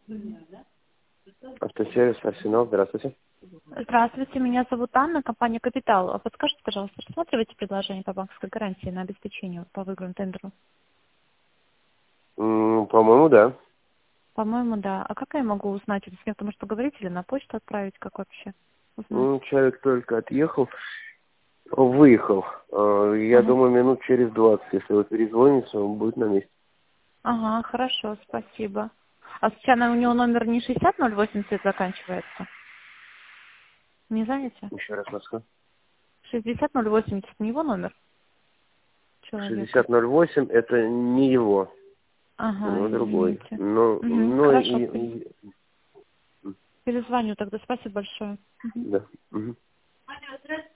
Автосервис Арсенал, здравствуйте. Здравствуйте, меня зовут Анна, компания «Капитал». А подскажите, пожалуйста, рассматриваете предложение по банковской гарантии на обеспечение по выигранному тендеру? По-моему, да. По-моему, да. А как я могу узнать, это с кем-то может поговорить или на почту отправить, как вообще узнать? Человек только выехал. Я Ага. думаю, минут через 20, если вы перезвоните, он будет на месте. Ага, хорошо, спасибо. А случайно у него номер не 6080 заканчивается? Не знаете? Еще раз, Москва. 60080 не его номер человека? 6008 это не его, у Ага, него другой. извините. Но, Угу, но хорошо, м, перезвоню тогда. Спасибо большое. Мгм. да. Мгм.